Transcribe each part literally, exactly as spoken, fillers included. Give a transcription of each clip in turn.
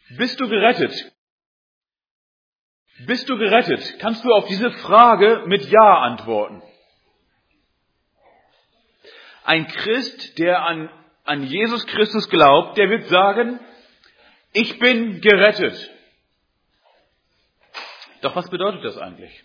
Bist du gerettet? Bist du gerettet? Kannst du auf diese Frage mit Ja antworten? Ein Christ, der an, an Jesus Christus glaubt, der wird sagen, ich bin gerettet. Doch was bedeutet das eigentlich?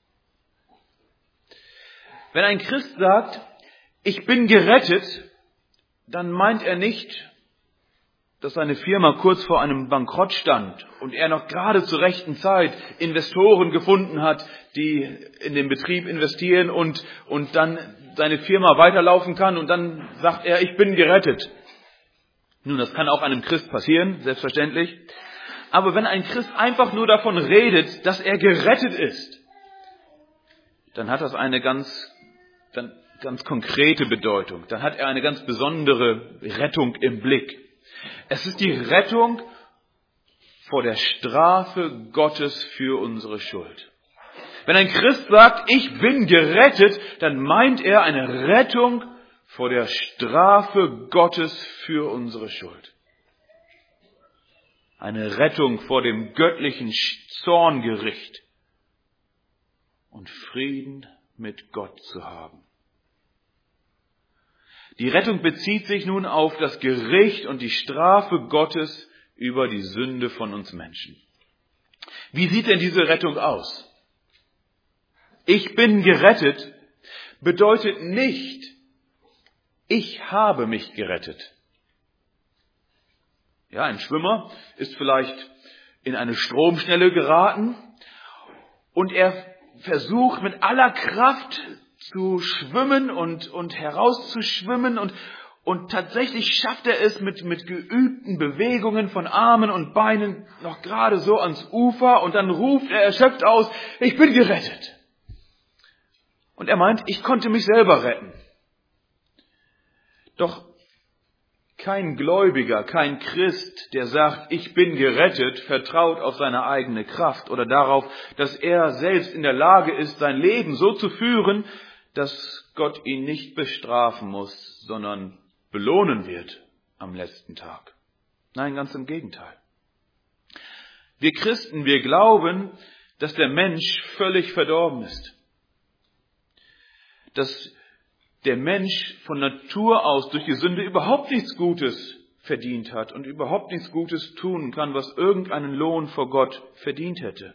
Wenn ein Christ sagt, ich bin gerettet, dann meint er nicht, dass seine Firma kurz vor einem Bankrott stand und er noch gerade zur rechten Zeit Investoren gefunden hat, die in den Betrieb investieren und, und dann seine Firma weiterlaufen kann und dann sagt er, ich bin gerettet. Nun, das kann auch einem Christ passieren, selbstverständlich. Aber wenn ein Christ einfach nur davon redet, dass er gerettet ist, dann hat das eine ganz, dann, ganz konkrete Bedeutung. Dann hat er eine ganz besondere Rettung im Blick. Es ist die Rettung vor der Strafe Gottes für unsere Schuld. Wenn ein Christ sagt, ich bin gerettet, dann meint er eine Rettung vor der Strafe Gottes für unsere Schuld. Eine Rettung vor dem göttlichen Zorngericht und Frieden mit Gott zu haben. Die Rettung bezieht sich nun auf das Gericht und die Strafe Gottes über die Sünde von uns Menschen. Wie sieht denn diese Rettung aus? Ich bin gerettet bedeutet nicht, ich habe mich gerettet. Ja, ein Schwimmer ist vielleicht in eine Stromschnelle geraten und er versucht mit aller Kraft zu schwimmen und, und herauszuschwimmen und, und tatsächlich schafft er es mit, mit geübten Bewegungen von Armen und Beinen noch gerade so ans Ufer und dann ruft er erschöpft aus, ich bin gerettet. Und er meint, ich konnte mich selber retten. Doch kein Gläubiger, kein Christ, der sagt, ich bin gerettet, vertraut auf seine eigene Kraft oder darauf, dass er selbst in der Lage ist, sein Leben so zu führen, dass Gott ihn nicht bestrafen muss, sondern belohnen wird am letzten Tag. Nein, ganz im Gegenteil. Wir Christen, wir glauben, dass der Mensch völlig verdorben ist. Dass der Mensch von Natur aus durch die Sünde überhaupt nichts Gutes verdient hat und überhaupt nichts Gutes tun kann, was irgendeinen Lohn vor Gott verdient hätte.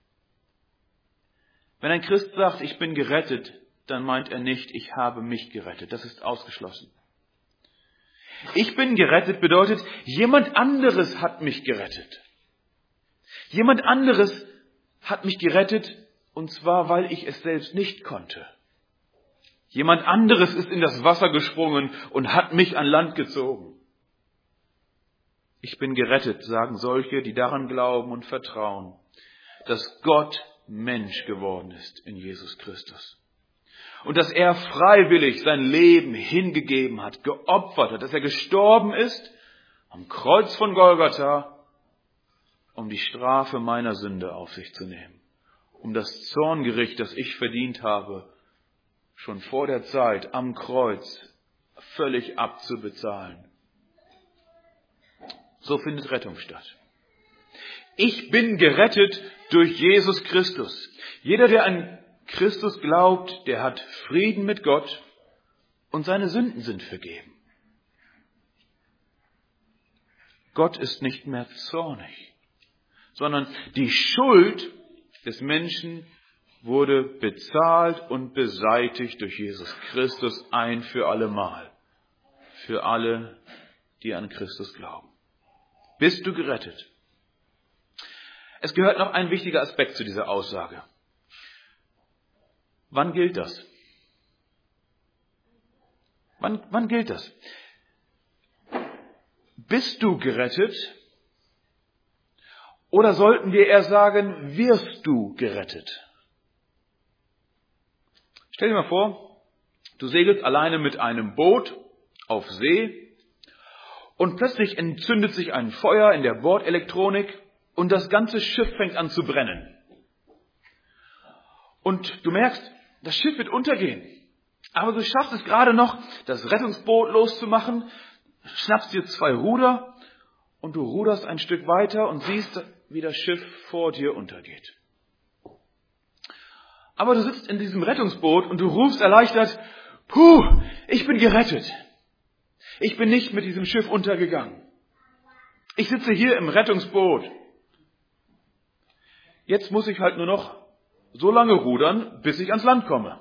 Wenn ein Christ sagt, ich bin gerettet, dann meint er nicht, ich habe mich gerettet. Das ist ausgeschlossen. Ich bin gerettet bedeutet, jemand anderes hat mich gerettet. Jemand anderes hat mich gerettet, und zwar, weil ich es selbst nicht konnte. Jemand anderes ist in das Wasser gesprungen und hat mich an Land gezogen. Ich bin gerettet, sagen solche, die daran glauben und vertrauen, dass Gott Mensch geworden ist in Jesus Christus. Und dass er freiwillig sein Leben hingegeben hat, geopfert hat, dass er gestorben ist am Kreuz von Golgatha, um die Strafe meiner Sünde auf sich zu nehmen, um das Zorngericht, das ich verdient habe, schon vor der Zeit am Kreuz völlig abzubezahlen. So findet Rettung statt. Ich bin gerettet durch Jesus Christus. Jeder, der an Christus glaubt, der hat Frieden mit Gott und seine Sünden sind vergeben. Gott ist nicht mehr zornig, sondern die Schuld des Menschen wurde bezahlt und beseitigt durch Jesus Christus ein für allemal. Für alle, die an Christus glauben. Bist du gerettet? Es gehört noch ein wichtiger Aspekt zu dieser Aussage. Wann gilt das? Wann, wann gilt das? Bist du gerettet? Oder sollten wir eher sagen, wirst du gerettet? Stell dir mal vor, du segelst alleine mit einem Boot auf See und plötzlich entzündet sich ein Feuer in der Bordelektronik und das ganze Schiff fängt an zu brennen. Und du merkst, das Schiff wird untergehen. Aber du schaffst es gerade noch, das Rettungsboot loszumachen, schnappst dir zwei Ruder und du ruderst ein Stück weiter und siehst, wie das Schiff vor dir untergeht. Aber du sitzt in diesem Rettungsboot und du rufst erleichtert, puh, ich bin gerettet. Ich bin nicht mit diesem Schiff untergegangen. Ich sitze hier im Rettungsboot. Jetzt muss ich halt nur noch so lange rudern, bis ich ans Land komme.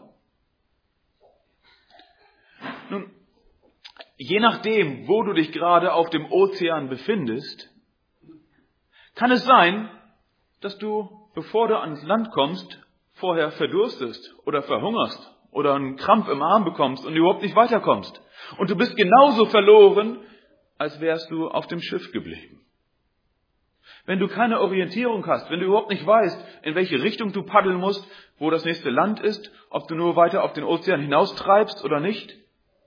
Nun, je nachdem, wo du dich gerade auf dem Ozean befindest, kann es sein, dass du, bevor du ans Land kommst, vorher verdurstest oder verhungerst oder einen Krampf im Arm bekommst und überhaupt nicht weiterkommst. Und du bist genauso verloren, als wärst du auf dem Schiff geblieben. Wenn du keine Orientierung hast, wenn du überhaupt nicht weißt, in welche Richtung du paddeln musst, wo das nächste Land ist, ob du nur weiter auf den Ozean hinaustreibst oder nicht.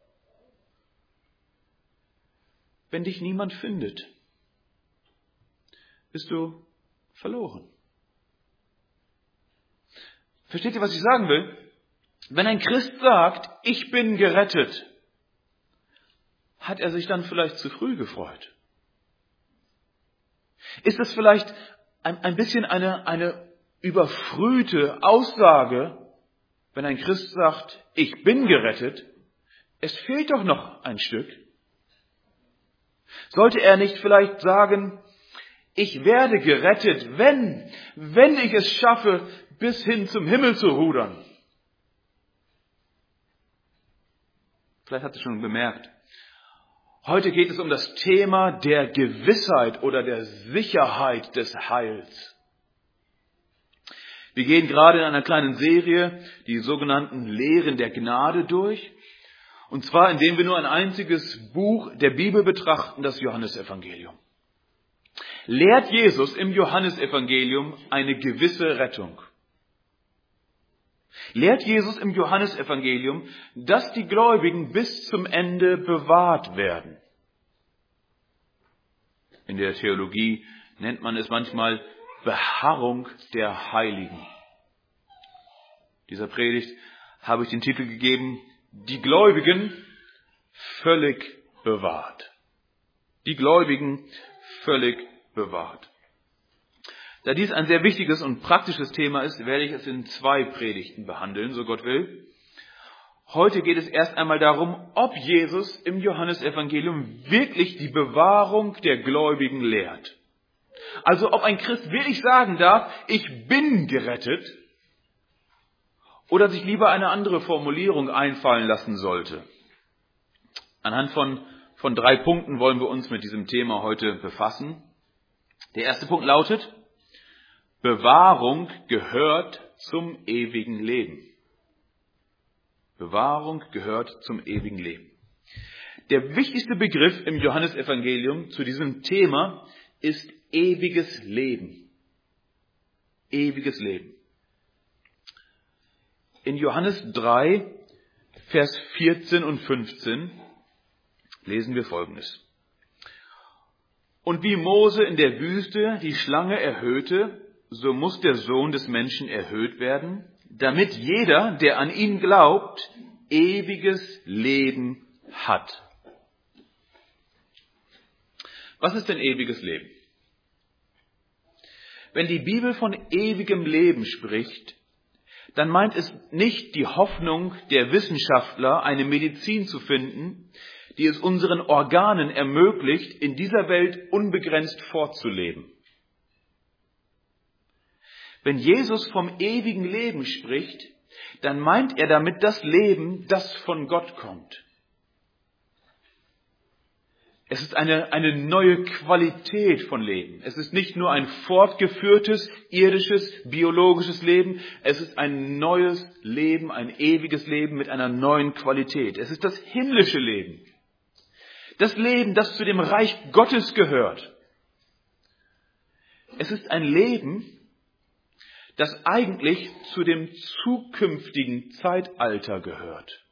Wenn dich niemand findet, bist du verloren. Versteht ihr, was ich sagen will? Wenn ein Christ sagt, ich bin gerettet, hat er sich dann vielleicht zu früh gefreut? Ist es vielleicht ein, ein bisschen eine, eine überfrühte Aussage, wenn ein Christ sagt, ich bin gerettet, es fehlt doch noch ein Stück? Sollte er nicht vielleicht sagen, ich werde gerettet, wenn, wenn ich es schaffe, bis hin zum Himmel zu rudern? Vielleicht hat es schon bemerkt. Heute geht es um das Thema der Gewissheit oder der Sicherheit des Heils. Wir gehen gerade in einer kleinen Serie die sogenannten Lehren der Gnade durch. Und zwar, indem wir nur ein einziges Buch der Bibel betrachten, das Johannesevangelium. Lehrt Jesus im Johannesevangelium eine gewisse Rettung? Lehrt Jesus im Johannesevangelium, dass die Gläubigen bis zum Ende bewahrt werden? In der Theologie nennt man es manchmal Beharrung der Heiligen. Dieser Predigt habe ich den Titel gegeben, die Gläubigen völlig bewahrt. Die Gläubigen völlig bewahrt. Da dies ein sehr wichtiges und praktisches Thema ist, werde ich es in zwei Predigten behandeln, so Gott will. Heute geht es erst einmal darum, ob Jesus im Johannesevangelium wirklich die Bewahrung der Gläubigen lehrt. Also ob ein Christ wirklich sagen darf, ich bin gerettet, oder sich lieber eine andere Formulierung einfallen lassen sollte. Anhand von, von drei Punkten wollen wir uns mit diesem Thema heute befassen. Der erste Punkt lautet, Bewahrung gehört zum ewigen Leben. Bewahrung gehört zum ewigen Leben. Der wichtigste Begriff im Johannesevangelium zu diesem Thema ist ewiges Leben. Ewiges Leben. In Johannes drei, Vers vierzehn und fünfzehn lesen wir Folgendes. Und wie Mose in der Wüste die Schlange erhöhte, so muss der Sohn des Menschen erhöht werden, damit jeder, der an ihn glaubt, ewiges Leben hat. Was ist denn ewiges Leben? Wenn die Bibel von ewigem Leben spricht, dann meint es nicht die Hoffnung der Wissenschaftler, eine Medizin zu finden, die es unseren Organen ermöglicht, in dieser Welt unbegrenzt fortzuleben. Wenn Jesus vom ewigen Leben spricht, dann meint er damit das Leben, das von Gott kommt. Es ist eine, eine neue Qualität von Leben. Es ist nicht nur ein fortgeführtes, irdisches, biologisches Leben. Es ist ein neues Leben, ein ewiges Leben mit einer neuen Qualität. Es ist das himmlische Leben. Das Leben, das zu dem Reich Gottes gehört. Es ist ein Leben, das eigentlich zu dem zukünftigen Zeitalter gehört.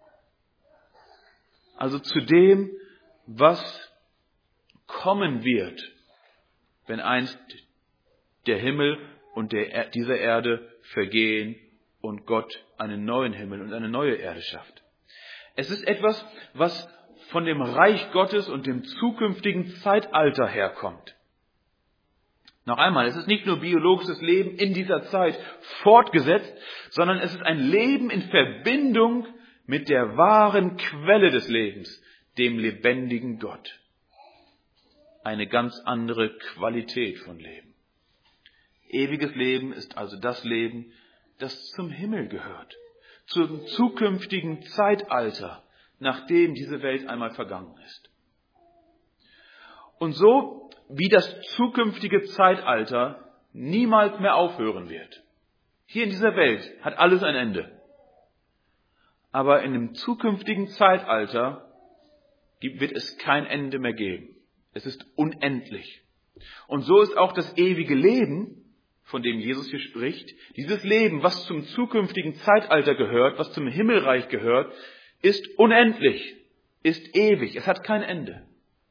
Also zu dem, was kommen wird, wenn einst der Himmel und der, diese Erde vergehen und Gott einen neuen Himmel und eine neue Erde schafft. Es ist etwas, was von dem Reich Gottes und dem zukünftigen Zeitalter herkommt. Noch einmal, es ist nicht nur biologisches Leben in dieser Zeit fortgesetzt, sondern es ist ein Leben in Verbindung mit der wahren Quelle des Lebens, dem lebendigen Gott. Eine ganz andere Qualität von Leben. Ewiges Leben ist also das Leben, das zum Himmel gehört, zum zukünftigen Zeitalter, nachdem diese Welt einmal vergangen ist. Und so wie das zukünftige Zeitalter niemals mehr aufhören wird. Hier in dieser Welt hat alles ein Ende. Aber in dem zukünftigen Zeitalter wird es kein Ende mehr geben. Es ist unendlich. Und so ist auch das ewige Leben, von dem Jesus hier spricht, dieses Leben, was zum zukünftigen Zeitalter gehört, was zum Himmelreich gehört, ist unendlich, ist ewig, es hat kein Ende.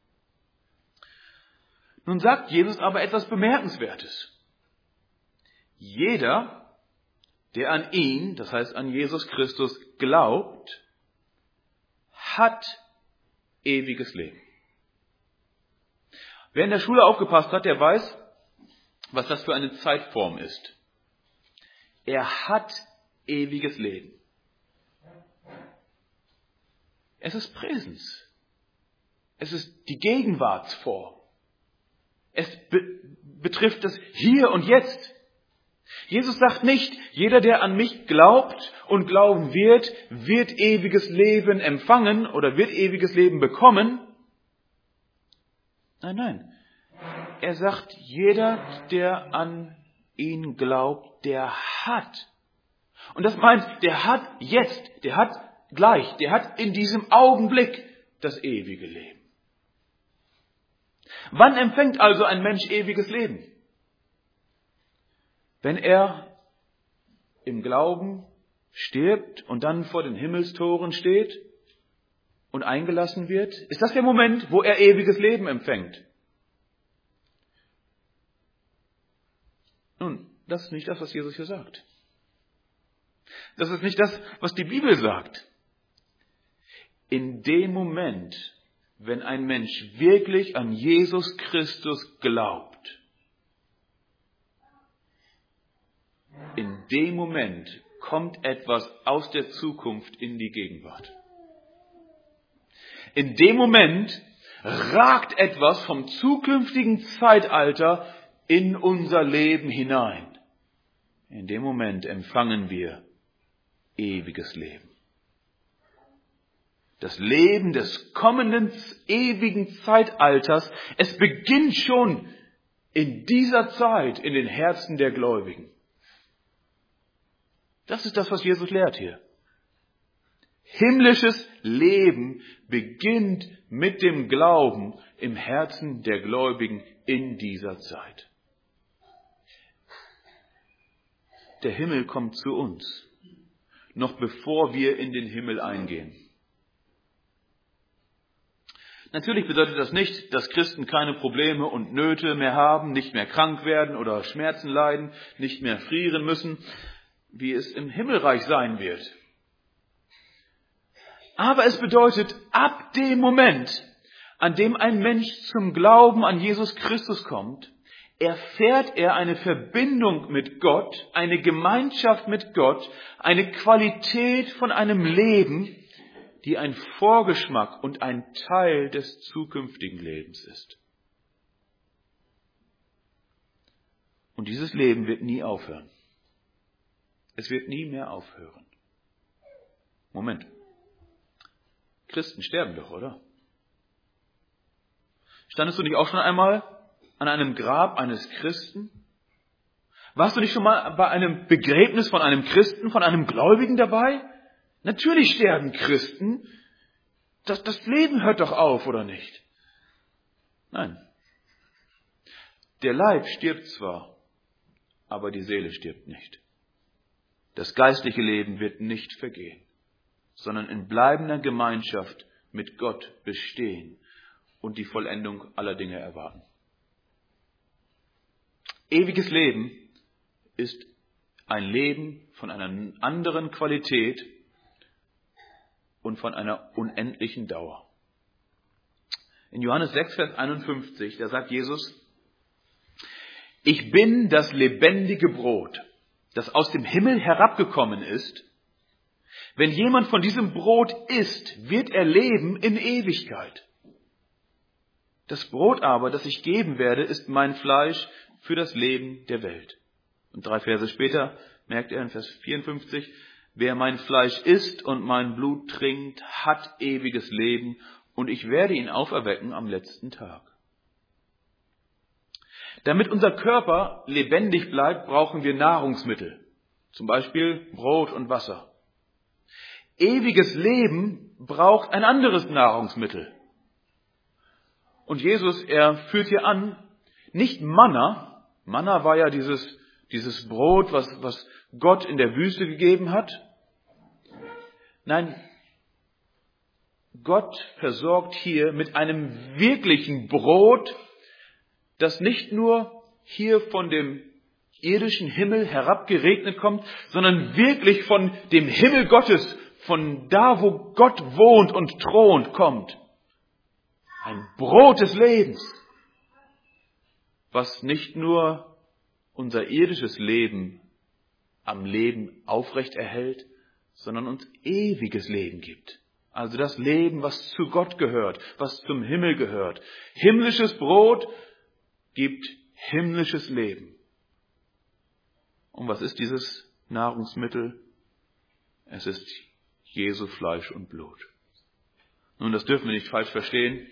Nun sagt Jesus aber etwas Bemerkenswertes. Jeder, der an ihn, das heißt an Jesus Christus, glaubt, hat ewiges Leben. Wer in der Schule aufgepasst hat, der weiß, was das für eine Zeitform ist. Er hat ewiges Leben. Es ist Präsens. Es ist die Gegenwartsform. Es be- betrifft das Hier und Jetzt. Jesus sagt nicht, jeder, der an mich glaubt und glauben wird, wird ewiges Leben empfangen oder wird ewiges Leben bekommen. Nein, nein. Er sagt, jeder, der an ihn glaubt, der hat. Und das meint, der hat jetzt, der hat gleich, der hat in diesem Augenblick das ewige Leben. Wann empfängt also ein Mensch ewiges Leben? Wenn er im Glauben stirbt und dann vor den Himmelstoren steht und eingelassen wird, ist das der Moment, wo er ewiges Leben empfängt. Nun, das ist nicht das, was Jesus hier sagt. Das ist nicht das, was die Bibel sagt. In dem Moment, wenn ein Mensch wirklich an Jesus Christus glaubt, in dem Moment kommt etwas aus der Zukunft in die Gegenwart. In dem Moment ragt etwas vom zukünftigen Zeitalter in unser Leben hinein. In dem Moment empfangen wir ewiges Leben. Das Leben des kommenden ewigen Zeitalters, es beginnt schon in dieser Zeit in den Herzen der Gläubigen. Das ist das, was Jesus lehrt hier. Himmlisches Leben beginnt mit dem Glauben im Herzen der Gläubigen in dieser Zeit. Der Himmel kommt zu uns, noch bevor wir in den Himmel eingehen. Natürlich bedeutet das nicht, dass Christen keine Probleme und Nöte mehr haben, nicht mehr krank werden oder Schmerzen leiden, nicht mehr frieren müssen, wie es im Himmelreich sein wird. Aber es bedeutet, ab dem Moment, an dem ein Mensch zum Glauben an Jesus Christus kommt, erfährt er eine Verbindung mit Gott, eine Gemeinschaft mit Gott, eine Qualität von einem Leben, die ein Vorgeschmack und ein Teil des zukünftigen Lebens ist. Und dieses Leben wird nie aufhören. Es wird nie mehr aufhören. Moment. Christen sterben doch, oder? Standest du nicht auch schon einmal an einem Grab eines Christen? Warst du nicht schon mal bei einem Begräbnis von einem Christen, von einem Gläubigen dabei? Natürlich sterben Christen. Das, das Leben hört doch auf, oder nicht? Nein. Der Leib stirbt zwar, aber die Seele stirbt nicht. Das geistliche Leben wird nicht vergehen, sondern in bleibender Gemeinschaft mit Gott bestehen und die Vollendung aller Dinge erwarten. Ewiges Leben ist ein Leben von einer anderen Qualität und von einer unendlichen Dauer. In Johannes sechs, Vers einundfünfzig, da sagt Jesus, ich bin das lebendige Brot, das aus dem Himmel herabgekommen ist. Wenn jemand von diesem Brot isst, wird er leben in Ewigkeit. Das Brot aber, das ich geben werde, ist mein Fleisch für das Leben der Welt. Und drei Verse später merkt er in Vers vierundfünfzig, wer mein Fleisch isst und mein Blut trinkt, hat ewiges Leben und ich werde ihn auferwecken am letzten Tag. Damit unser Körper lebendig bleibt, brauchen wir Nahrungsmittel, zum Beispiel Brot und Wasser. Ewiges Leben braucht ein anderes Nahrungsmittel. Und Jesus, er führt hier an, nicht Manna, Manna war ja dieses, dieses Brot, was, was Gott in der Wüste gegeben hat. Nein, Gott versorgt hier mit einem wirklichen Brot, das nicht nur hier von dem irdischen Himmel herabgeregnet kommt, sondern wirklich von dem Himmel Gottes, von da, wo Gott wohnt und thront, kommt. Ein Brot des Lebens, was nicht nur unser irdisches Leben am Leben aufrecht erhält, sondern uns ewiges Leben gibt. Also das Leben, was zu Gott gehört, was zum Himmel gehört. Himmlisches Brot gibt himmlisches Leben. Und was ist dieses Nahrungsmittel? Es ist Jesu Fleisch und Blut. Nun, das dürfen wir nicht falsch verstehen.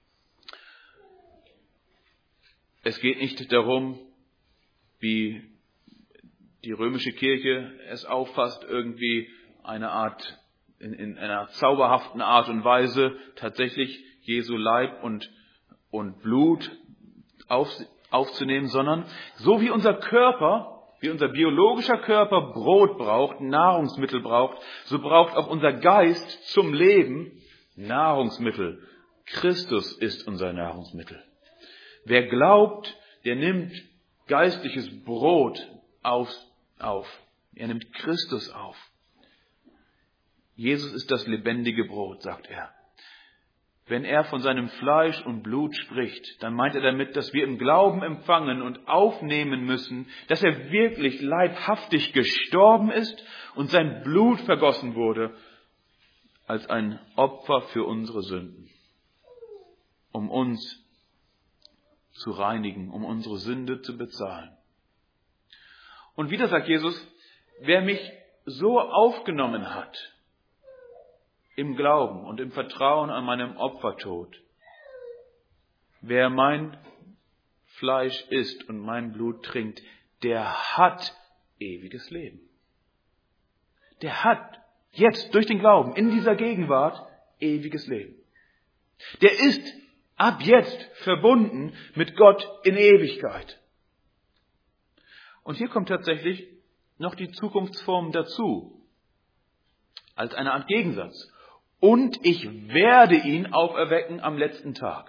Es geht nicht darum, wie die römische Kirche es auffasst, irgendwie eine Art, in, in einer zauberhaften Art und Weise tatsächlich Jesu Leib und, und Blut auf, aufzunehmen, sondern so wie unser Körper, wie unser biologischer Körper Brot braucht, Nahrungsmittel braucht, so braucht auch unser Geist zum Leben Nahrungsmittel. Christus ist unser Nahrungsmittel. Wer glaubt, der nimmt geistliches Brot auf, auf. Er nimmt Christus auf. Jesus ist das lebendige Brot, sagt er. Wenn er von seinem Fleisch und Blut spricht, dann meint er damit, dass wir im Glauben empfangen und aufnehmen müssen, dass er wirklich leibhaftig gestorben ist und sein Blut vergossen wurde als ein Opfer für unsere Sünden, um uns zu reinigen, um unsere Sünde zu bezahlen. Und wieder sagt Jesus, wer mich so aufgenommen hat, im Glauben und im Vertrauen an meinem Opfertod, wer mein Fleisch isst und mein Blut trinkt, der hat ewiges Leben. Der hat jetzt durch den Glauben in dieser Gegenwart ewiges Leben. Der ist ab jetzt verbunden mit Gott in Ewigkeit. Und hier kommt tatsächlich noch die Zukunftsform dazu, als eine Art Gegensatz. Und ich werde ihn auferwecken am letzten Tag.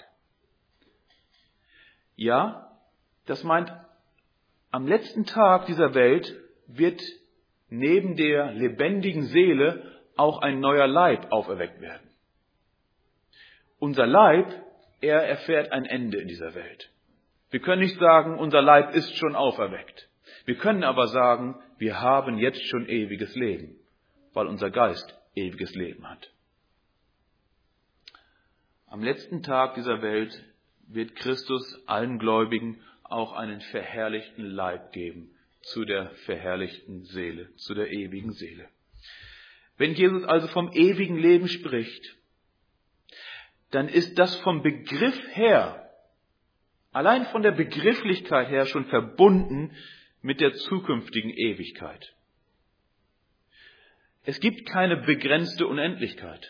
Ja, das meint, am letzten Tag dieser Welt wird neben der lebendigen Seele auch ein neuer Leib auferweckt werden. Unser Leib, er erfährt ein Ende in dieser Welt. Wir können nicht sagen, unser Leib ist schon auferweckt. Wir können aber sagen, wir haben jetzt schon ewiges Leben, weil unser Geist ewiges Leben hat. Am letzten Tag dieser Welt wird Christus allen Gläubigen auch einen verherrlichten Leib geben, zu der verherrlichten Seele, zu der ewigen Seele. Wenn Jesus also vom ewigen Leben spricht, dann ist das vom Begriff her, allein von der Begrifflichkeit her schon verbunden mit der zukünftigen Ewigkeit. Es gibt keine begrenzte Unendlichkeit.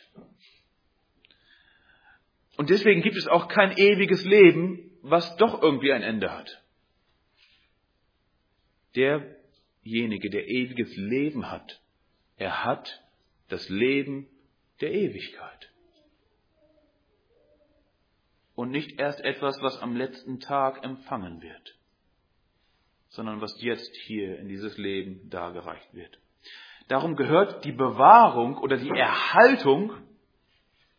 Und deswegen gibt es auch kein ewiges Leben, was doch irgendwie ein Ende hat. Derjenige, der ewiges Leben hat, er hat das Leben der Ewigkeit. Und nicht erst etwas, was am letzten Tag empfangen wird, sondern was jetzt hier in dieses Leben dargereicht wird. Darum gehört die Bewahrung oder die Erhaltung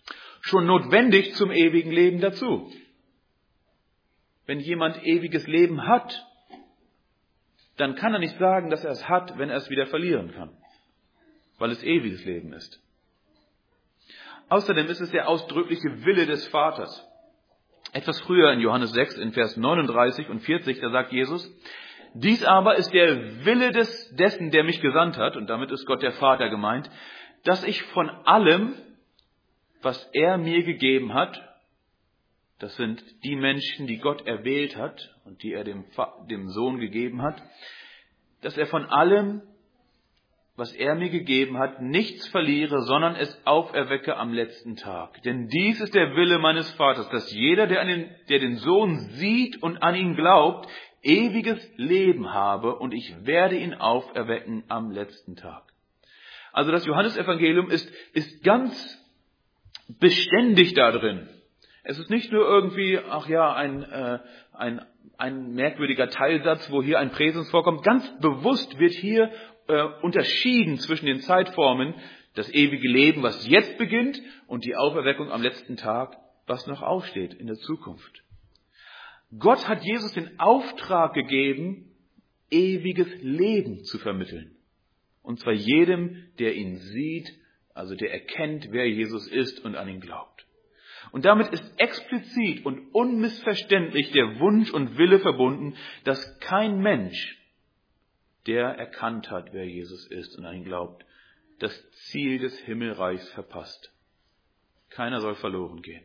schon notwendig zum ewigen Leben dazu. Wenn jemand ewiges Leben hat, dann kann er nicht sagen, dass er es hat, wenn er es wieder verlieren kann, weil es ewiges Leben ist. Außerdem ist es der ausdrückliche Wille des Vaters. Etwas früher in Johannes sechs, in Vers neununddreißig und vierzig, da sagt Jesus: Dies aber ist der Wille des, dessen, der mich gesandt hat, und damit ist Gott der Vater gemeint, dass ich von allem, was er mir gegeben hat, das sind die Menschen, die Gott erwählt hat und die er dem, dem Sohn gegeben hat, dass er von allem, was er mir gegeben hat, nichts verliere, sondern es auferwecke am letzten Tag. Denn dies ist der Wille meines Vaters, dass jeder, der, an den, der den Sohn sieht und an ihn glaubt, ewiges Leben habe, und ich werde ihn auferwecken am letzten Tag. Also das Johannesevangelium ist, ist ganz beständig da drin. Es ist nicht nur irgendwie, ach ja, ein, äh, ein, ein merkwürdiger Teilsatz, wo hier ein Präsens vorkommt. Ganz bewusst wird hier äh, unterschieden zwischen den Zeitformen, das ewige Leben, was jetzt beginnt, und die Auferweckung am letzten Tag, was noch aufsteht in der Zukunft. Gott hat Jesus den Auftrag gegeben, ewiges Leben zu vermitteln. Und zwar jedem, der ihn sieht, also der erkennt, wer Jesus ist und an ihn glaubt. Und damit ist explizit und unmissverständlich der Wunsch und Wille verbunden, dass kein Mensch, der erkannt hat, wer Jesus ist und an ihn glaubt, das Ziel des Himmelreichs verpasst. Keiner soll verloren gehen.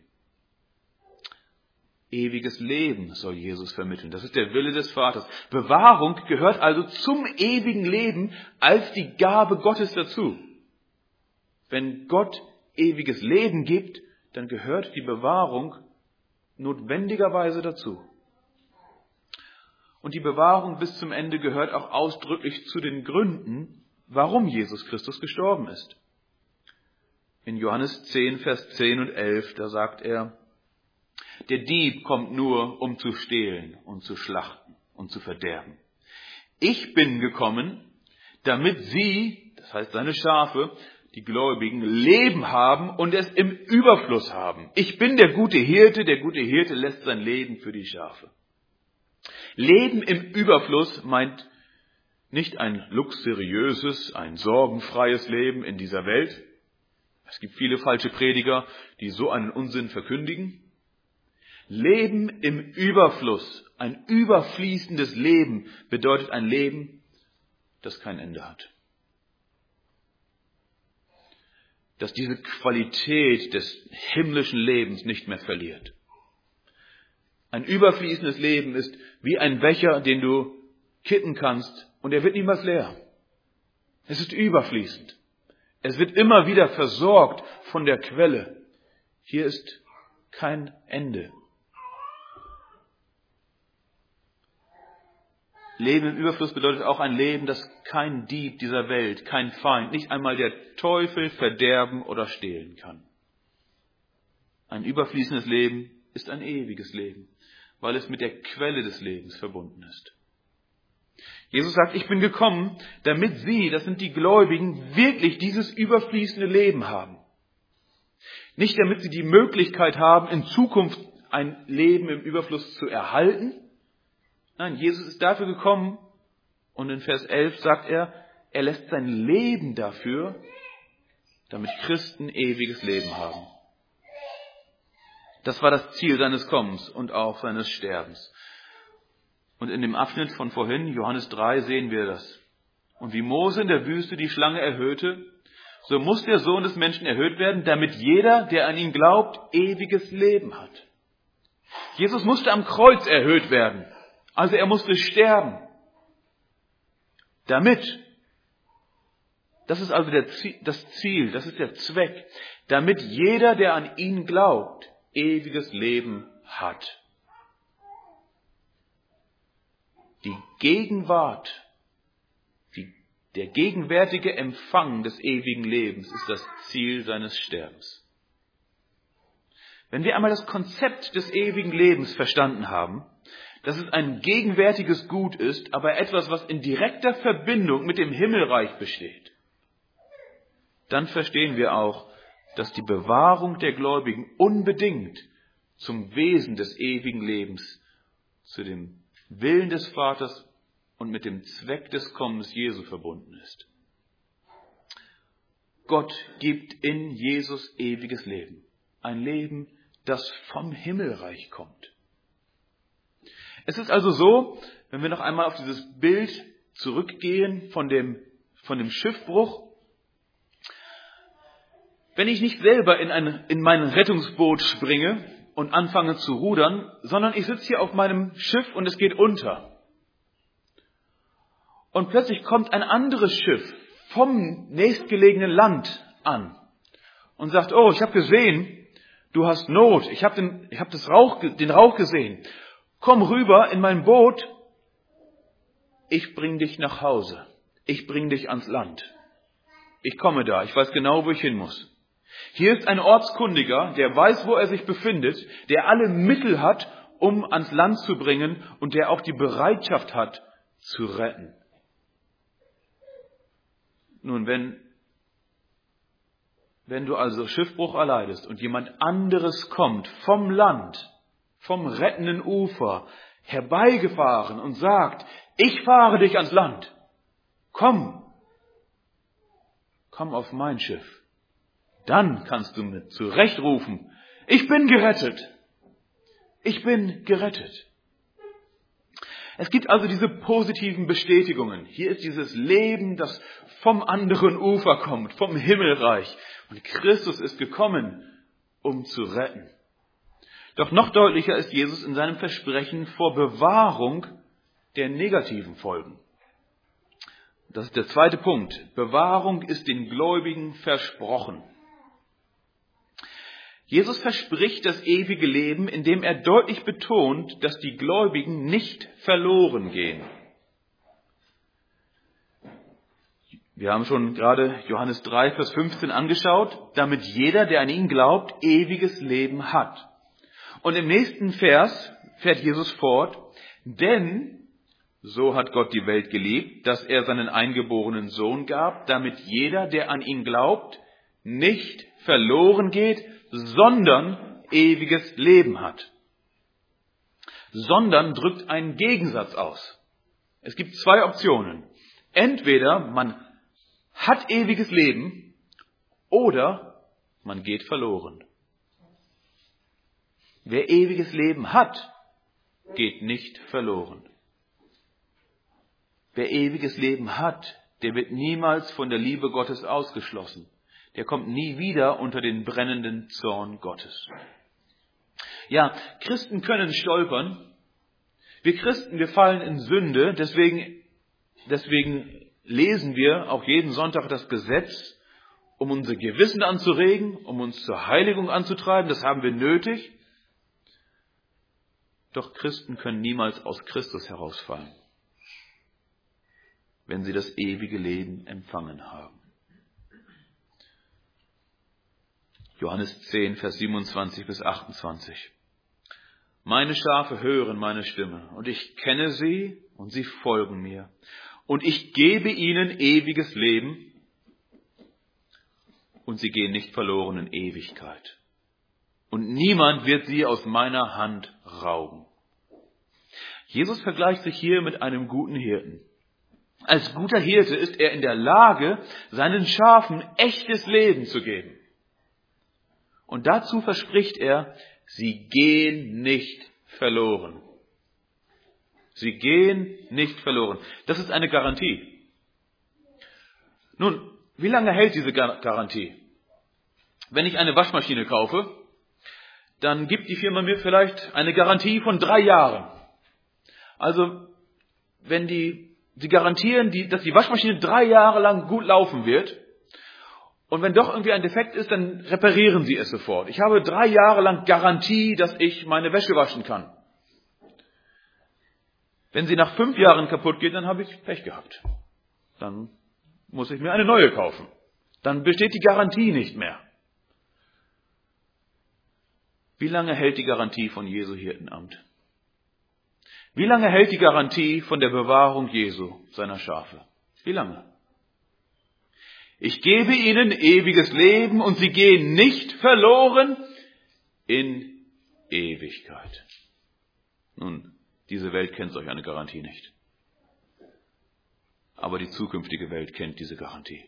Ewiges Leben soll Jesus vermitteln. Das ist der Wille des Vaters. Bewahrung gehört also zum ewigen Leben als die Gabe Gottes dazu. Wenn Gott ewiges Leben gibt, dann gehört die Bewahrung notwendigerweise dazu. Und die Bewahrung bis zum Ende gehört auch ausdrücklich zu den Gründen, warum Jesus Christus gestorben ist. In Johannes zehn, Vers zehn und elf, da sagt er: Der Dieb kommt nur, um zu stehlen und zu schlachten und zu verderben. Ich bin gekommen, damit sie, das heißt seine Schafe, die Gläubigen, Leben haben und es im Überfluss haben. Ich bin der gute Hirte, der gute Hirte lässt sein Leben für die Schafe. Leben im Überfluss meint nicht ein luxuriöses, ein sorgenfreies Leben in dieser Welt. Es gibt viele falsche Prediger, die so einen Unsinn verkündigen. Leben im Überfluss, ein überfließendes Leben, bedeutet ein Leben, das kein Ende hat. Dass diese Qualität des himmlischen Lebens nicht mehr verliert. Ein überfließendes Leben ist wie ein Becher, den du kippen kannst, und er wird niemals leer. Es ist überfließend. Es wird immer wieder versorgt von der Quelle. Hier ist kein Ende. Leben im Überfluss bedeutet auch ein Leben, das kein Dieb dieser Welt, kein Feind, nicht einmal der Teufel verderben oder stehlen kann. Ein überfließendes Leben ist ein ewiges Leben, weil es mit der Quelle des Lebens verbunden ist. Jesus sagt, ich bin gekommen, damit sie, das sind die Gläubigen, wirklich dieses überfließende Leben haben. Nicht damit sie die Möglichkeit haben, in Zukunft ein Leben im Überfluss zu erhalten. Nein, Jesus ist dafür gekommen, und in Vers elf sagt er, er lässt sein Leben dafür, damit Christen ewiges Leben haben. Das war das Ziel seines Kommens und auch seines Sterbens. Und in dem Abschnitt von vorhin, Johannes drei, sehen wir das. Und wie Mose in der Wüste die Schlange erhöhte, so muss der Sohn des Menschen erhöht werden, damit jeder, der an ihn glaubt, ewiges Leben hat. Jesus musste am Kreuz erhöht werden. Also er musste sterben. Damit, das ist also der, das Ziel, das ist der Zweck, damit jeder, der an ihn glaubt, ewiges Leben hat. Die Gegenwart, die, der gegenwärtige Empfang des ewigen Lebens ist das Ziel seines Sterbens. Wenn wir einmal das Konzept des ewigen Lebens verstanden haben, dass es ein gegenwärtiges Gut ist, aber etwas, was in direkter Verbindung mit dem Himmelreich besteht, dann verstehen wir auch, dass die Bewahrung der Gläubigen unbedingt zum Wesen des ewigen Lebens, zu dem Willen des Vaters und mit dem Zweck des Kommens Jesu verbunden ist. Gott gibt in Jesus ewiges Leben. Ein Leben, das vom Himmelreich kommt. Es ist also so, wenn wir noch einmal auf dieses Bild zurückgehen von dem, von dem Schiffbruch, wenn ich nicht selber in, ein, in mein Rettungsboot springe und anfange zu rudern, sondern ich sitze hier auf meinem Schiff und es geht unter. Und plötzlich kommt ein anderes Schiff vom nächstgelegenen Land an und sagt, oh, ich habe gesehen, du hast Not, ich habe den, ich hab das Rauch, den Rauch gesehen. Komm rüber in mein Boot, ich bring dich nach Hause, ich bring dich ans Land. Ich komme da, ich weiß genau, wo ich hin muss. Hier ist ein Ortskundiger, der weiß, wo er sich befindet, der alle Mittel hat, um ans Land zu bringen und der auch die Bereitschaft hat, zu retten. Nun, wenn, wenn du also Schiffbruch erleidest und jemand anderes kommt vom Land, vom rettenden Ufer, herbeigefahren und sagt, ich fahre dich ans Land, komm, komm auf mein Schiff, dann kannst du mit zurecht rufen, ich bin gerettet, ich bin gerettet. Es gibt also diese positiven Bestätigungen. Hier ist dieses Leben, das vom anderen Ufer kommt, vom Himmelreich. Und Christus ist gekommen, um zu retten. Doch noch deutlicher ist Jesus in seinem Versprechen vor Bewahrung der negativen Folgen. Das ist der zweite Punkt. Bewahrung ist den Gläubigen versprochen. Jesus verspricht das ewige Leben, indem er deutlich betont, dass die Gläubigen nicht verloren gehen. Wir haben schon gerade Johannes drei, Vers fünfzehn angeschaut, damit jeder, der an ihn glaubt, ewiges Leben hat. Und im nächsten Vers fährt Jesus fort, denn so hat Gott die Welt geliebt, dass er seinen eingeborenen Sohn gab, damit jeder, der an ihn glaubt, nicht verloren geht, sondern ewiges Leben hat. Sondern drückt einen Gegensatz aus. Es gibt zwei Optionen. Entweder man hat ewiges Leben oder man geht verloren. Wer ewiges Leben hat, geht nicht verloren. Wer ewiges Leben hat, der wird niemals von der Liebe Gottes ausgeschlossen. Der kommt nie wieder unter den brennenden Zorn Gottes. Ja, Christen können stolpern. Wir Christen, wir fallen in Sünde. Deswegen, deswegen lesen wir auch jeden Sonntag das Gesetz, um unser Gewissen anzuregen, um uns zur Heiligung anzutreiben. Das haben wir nötig. Doch Christen können niemals aus Christus herausfallen, wenn sie das ewige Leben empfangen haben. Johannes zehn, Vers siebenundzwanzig bis achtundzwanzig. Meine Schafe hören meine Stimme, und ich kenne sie, und sie folgen mir. Und ich gebe ihnen ewiges Leben, und sie gehen nicht verloren in Ewigkeit. Und niemand wird sie aus meiner Hand rauben. Jesus vergleicht sich hier mit einem guten Hirten. Als guter Hirte ist er in der Lage, seinen Schafen echtes Leben zu geben. Und dazu verspricht er, sie gehen nicht verloren. Sie gehen nicht verloren. Das ist eine Garantie. Nun, wie lange hält diese Garantie? Wenn ich eine Waschmaschine kaufe, dann gibt die Firma mir vielleicht eine Garantie von drei Jahren. Also, wenn die, sie garantieren, die, dass die Waschmaschine drei Jahre lang gut laufen wird, und wenn doch irgendwie ein Defekt ist, dann reparieren sie es sofort. Ich habe drei Jahre lang Garantie, dass ich meine Wäsche waschen kann. Wenn sie nach fünf Jahren kaputt geht, dann habe ich Pech gehabt. Dann muss ich mir eine neue kaufen. Dann besteht die Garantie nicht mehr. Wie lange hält die Garantie von Jesu Hirtenamt? Wie lange hält die Garantie von der Bewahrung Jesu, seiner Schafe? Wie lange? Ich gebe ihnen ewiges Leben und sie gehen nicht verloren in Ewigkeit. Nun, diese Welt kennt solch eine Garantie nicht. Aber die zukünftige Welt kennt diese Garantie.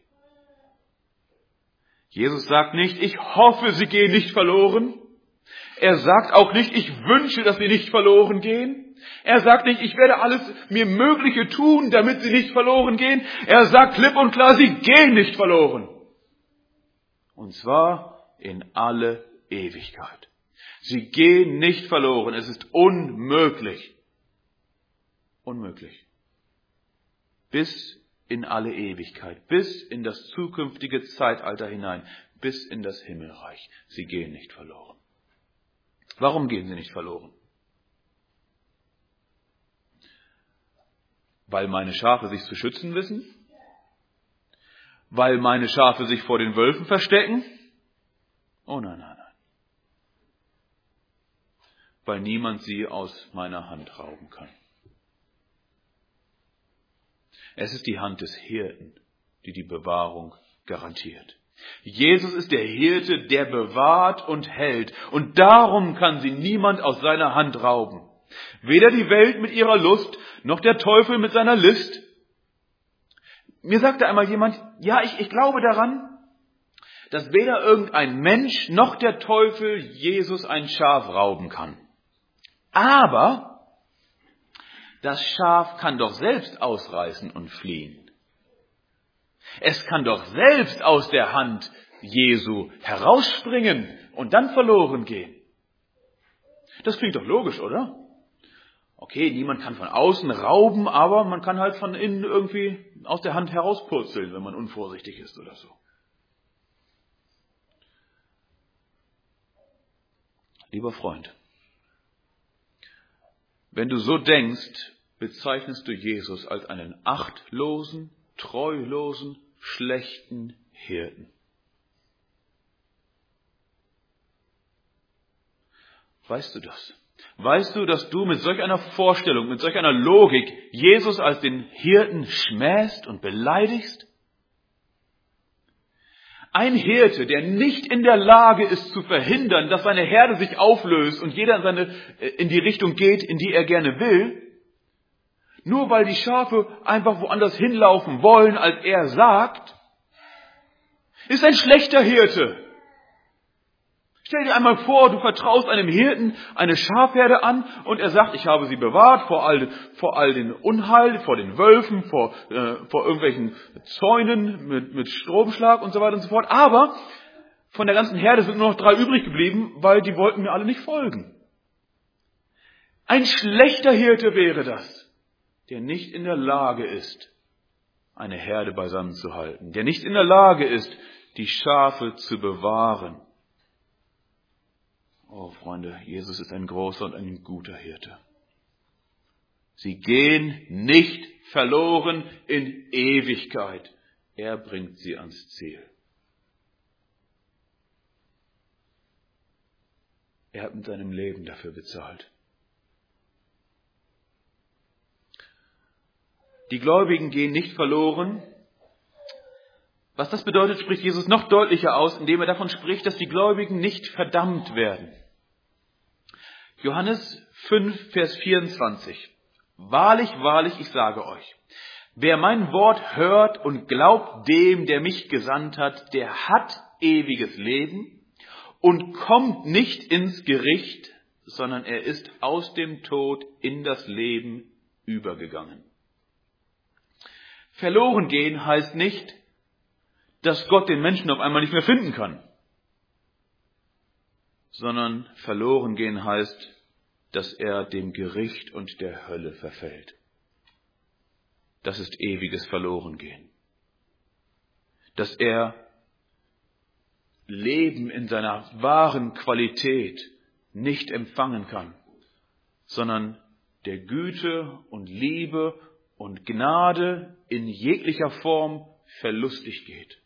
Jesus sagt nicht, ich hoffe, sie gehen nicht verloren. Er sagt auch nicht, ich wünsche, dass sie nicht verloren gehen. Er sagt nicht, ich werde alles mir Mögliche tun, damit sie nicht verloren gehen. Er sagt klipp und klar, sie gehen nicht verloren. Und zwar in alle Ewigkeit. Sie gehen nicht verloren. Es ist unmöglich. Unmöglich. Bis in alle Ewigkeit, bis in das zukünftige Zeitalter hinein, bis in das Himmelreich. Sie gehen nicht verloren. Warum gehen sie nicht verloren? Weil meine Schafe sich zu schützen wissen? Weil meine Schafe sich vor den Wölfen verstecken? Oh nein, nein, nein. Weil niemand sie aus meiner Hand rauben kann. Es ist die Hand des Hirten, die die Bewahrung garantiert. Jesus ist der Hirte, der bewahrt und hält. Und darum kann sie niemand aus seiner Hand rauben. Weder die Welt mit ihrer Lust, noch der Teufel mit seiner List. Mir sagte einmal jemand, ja, ich, ich glaube daran, dass weder irgendein Mensch noch der Teufel Jesus ein Schaf rauben kann. Aber das Schaf kann doch selbst ausreißen und fliehen. Es kann doch selbst aus der Hand Jesu herausspringen und dann verloren gehen. Das klingt doch logisch, oder? Okay, niemand kann von außen rauben, aber man kann halt von innen irgendwie aus der Hand herauspurzeln, wenn man unvorsichtig ist oder so. Lieber Freund, wenn du so denkst, bezeichnest du Jesus als einen achtlosen, treulosen, schlechten Hirten. Weißt du das? Weißt du, dass du mit solch einer Vorstellung, mit solch einer Logik Jesus als den Hirten schmähst und beleidigst? Ein Hirte, der nicht in der Lage ist zu verhindern, dass seine Herde sich auflöst und jeder in, seine, in die Richtung geht, in die er gerne will, nur weil die Schafe einfach woanders hinlaufen wollen, als er sagt, ist ein schlechter Hirte. Stell dir einmal vor, du vertraust einem Hirten eine Schafherde an und er sagt, ich habe sie bewahrt vor all, vor all den Unheil, vor den Wölfen, vor, äh, vor irgendwelchen Zäunen mit, mit Stromschlag und so weiter und so fort. Aber von der ganzen Herde sind nur noch drei übrig geblieben, weil die wollten mir alle nicht folgen. Ein schlechter Hirte wäre das, der nicht in der Lage ist, eine Herde beisammen zu halten, der nicht in der Lage ist, die Schafe zu bewahren. Oh Freunde, Jesus ist ein großer und ein guter Hirte. Sie gehen nicht verloren in Ewigkeit. Er bringt sie ans Ziel. Er hat mit seinem Leben dafür bezahlt. Die Gläubigen gehen nicht verloren. Was das bedeutet, spricht Jesus noch deutlicher aus, indem er davon spricht, dass die Gläubigen nicht verdammt werden. Johannes fünf, Vers vierundzwanzig. Wahrlich, wahrlich, ich sage euch, wer mein Wort hört und glaubt dem, der mich gesandt hat, der hat ewiges Leben und kommt nicht ins Gericht, sondern er ist aus dem Tod in das Leben übergegangen. Verloren gehen heißt nicht, dass Gott den Menschen auf einmal nicht mehr finden kann, sondern verloren gehen heißt, dass er dem Gericht und der Hölle verfällt. Das ist ewiges Verlorengehen. Dass er Leben in seiner wahren Qualität nicht empfangen kann, sondern der Güte und Liebe und Gnade in jeglicher Form verlustig geht.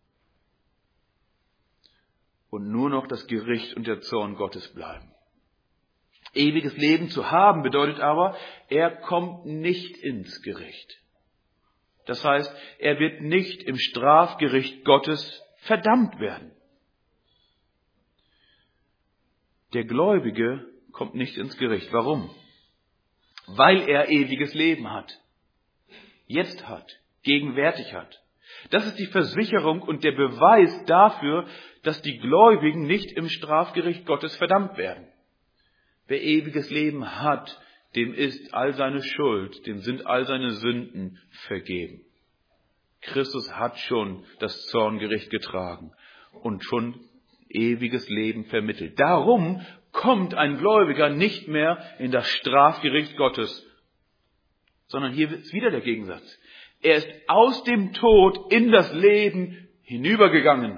Und nur noch das Gericht und der Zorn Gottes bleiben. Ewiges Leben zu haben bedeutet aber, er kommt nicht ins Gericht. Das heißt, er wird nicht im Strafgericht Gottes verdammt werden. Der Gläubige kommt nicht ins Gericht. Warum? Weil er ewiges Leben hat. Jetzt hat. Gegenwärtig hat. Das ist die Versicherung und der Beweis dafür, dass die Gläubigen nicht im Strafgericht Gottes verdammt werden. Wer ewiges Leben hat, dem ist all seine Schuld, dem sind all seine Sünden vergeben. Christus hat schon das Zorngericht getragen und schon ewiges Leben vermittelt. Darum kommt ein Gläubiger nicht mehr in das Strafgericht Gottes, sondern hier ist wieder der Gegensatz. Er ist aus dem Tod in das Leben hinübergegangen.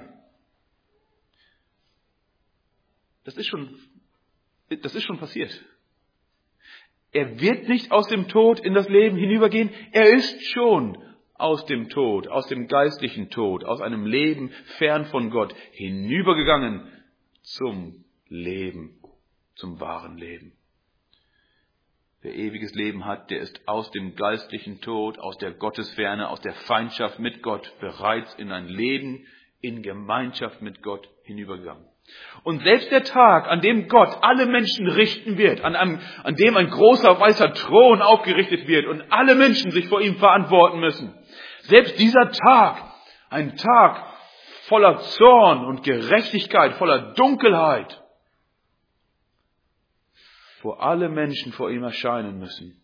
Das ist schon, das ist schon passiert. Er wird nicht aus dem Tod in das Leben hinübergehen. Er ist schon aus dem Tod, aus dem geistlichen Tod, aus einem Leben fern von Gott hinübergegangen zum Leben, zum wahren Leben. Wer ewiges Leben hat, der ist aus dem geistlichen Tod, aus der Gottesferne, aus der Feindschaft mit Gott bereits in ein Leben in Gemeinschaft mit Gott hinübergegangen. Und selbst der Tag, an dem Gott alle Menschen richten wird, an, einem, an dem ein großer weißer Thron aufgerichtet wird und alle Menschen sich vor ihm verantworten müssen, selbst dieser Tag, ein Tag voller Zorn und Gerechtigkeit, voller Dunkelheit, wo alle Menschen vor ihm erscheinen müssen.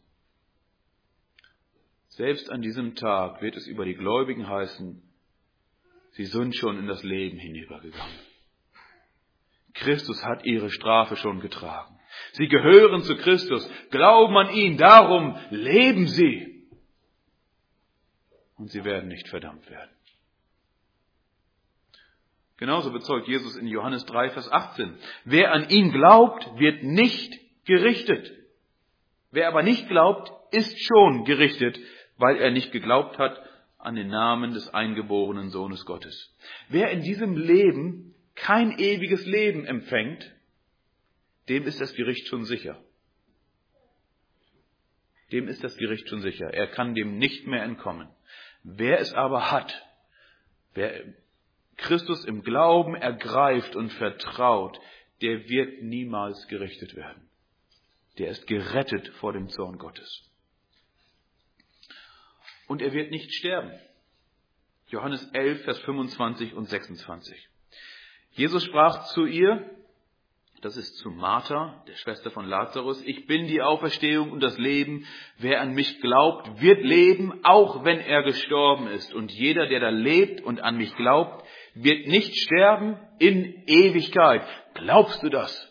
Selbst an diesem Tag wird es über die Gläubigen heißen, sie sind schon in das Leben hinübergegangen. Christus hat ihre Strafe schon getragen. Sie gehören zu Christus, glauben an ihn, darum leben sie. Und sie werden nicht verdammt werden. Genauso bezeugt Jesus in Johannes drei, Vers achtzehn. Wer an ihn glaubt, wird nicht gerichtet. Wer aber nicht glaubt, ist schon gerichtet, weil er nicht geglaubt hat an den Namen des eingeborenen Sohnes Gottes. Wer in diesem Leben kein ewiges Leben empfängt, dem ist das Gericht schon sicher. Dem ist das Gericht schon sicher. Er kann dem nicht mehr entkommen. Wer es aber hat, wer Christus im Glauben ergreift und vertraut, der wird niemals gerichtet werden. Der ist gerettet vor dem Zorn Gottes. Und er wird nicht sterben. Johannes elf, Vers fünfundzwanzig und sechsundzwanzig. Jesus sprach zu ihr, das ist zu Martha, der Schwester von Lazarus, ich bin die Auferstehung und das Leben. Wer an mich glaubt, wird leben, auch wenn er gestorben ist. Und jeder, der da lebt und an mich glaubt, wird nicht sterben in Ewigkeit. Glaubst du das?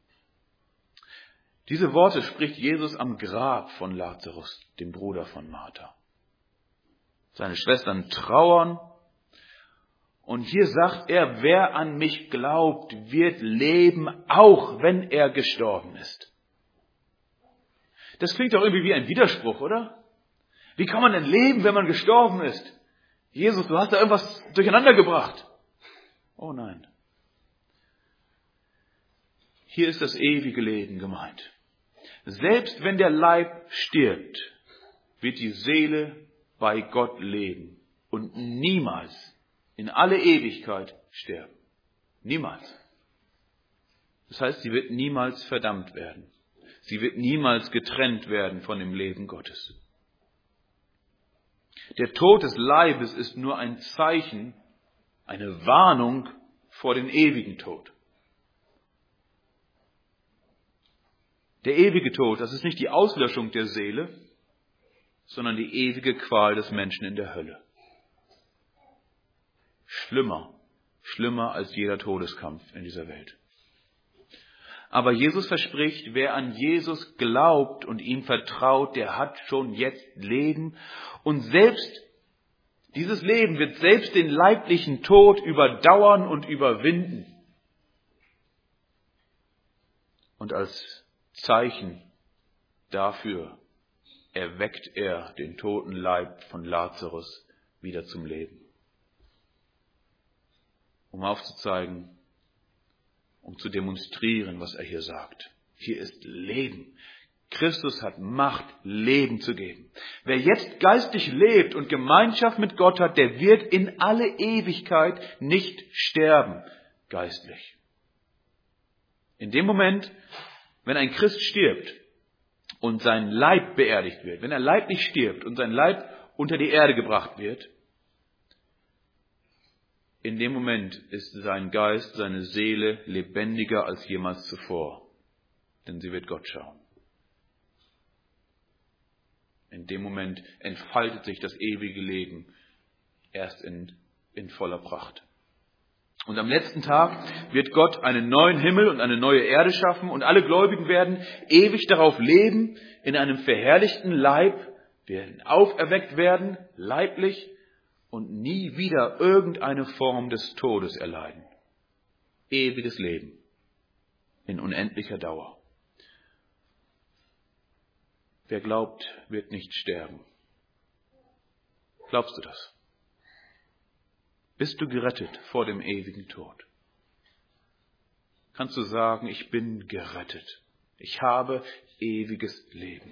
Diese Worte spricht Jesus am Grab von Lazarus, dem Bruder von Martha. Seine Schwestern trauern. Und hier sagt er, wer an mich glaubt, wird leben, auch wenn er gestorben ist. Das klingt doch irgendwie wie ein Widerspruch, oder? Wie kann man denn leben, wenn man gestorben ist? Jesus, du hast da irgendwas durcheinander gebracht. Oh nein. Hier ist das ewige Leben gemeint. Selbst wenn der Leib stirbt, wird die Seele bei Gott leben und niemals in alle Ewigkeit sterben. Niemals. Das heißt, sie wird niemals verdammt werden. Sie wird niemals getrennt werden von dem Leben Gottes. Der Tod des Leibes ist nur ein Zeichen, eine Warnung vor dem ewigen Tod. Der ewige Tod, das ist nicht die Auslöschung der Seele, sondern die ewige Qual des Menschen in der Hölle. Schlimmer, schlimmer als jeder Todeskampf in dieser Welt. Aber Jesus verspricht, wer an Jesus glaubt und ihm vertraut, der hat schon jetzt Leben. Und selbst dieses Leben wird selbst den leiblichen Tod überdauern und überwinden. Und als Zeichen dafür erweckt er den toten Leib von Lazarus wieder zum Leben. Um aufzuzeigen, um zu demonstrieren, was er hier sagt. Hier ist Leben, Christus hat Macht, Leben zu geben. Wer jetzt geistlich lebt und Gemeinschaft mit Gott hat, der wird in alle Ewigkeit nicht sterben, geistlich. In dem Moment, wenn ein Christ stirbt und sein Leib beerdigt wird, wenn er leiblich stirbt und sein Leib unter die Erde gebracht wird, in dem Moment ist sein Geist, seine Seele lebendiger als jemals zuvor, denn sie wird Gott schauen. In dem Moment entfaltet sich das ewige Leben erst in, in voller Pracht. Und am letzten Tag wird Gott einen neuen Himmel und eine neue Erde schaffen und alle Gläubigen werden ewig darauf leben, in einem verherrlichten Leib, werden auferweckt werden, leiblich, und nie wieder irgendeine Form des Todes erleiden. Ewiges Leben in unendlicher Dauer. Wer glaubt, wird nicht sterben. Glaubst du das? Bist du gerettet vor dem ewigen Tod? Kannst du sagen, ich bin gerettet. Ich habe ewiges Leben.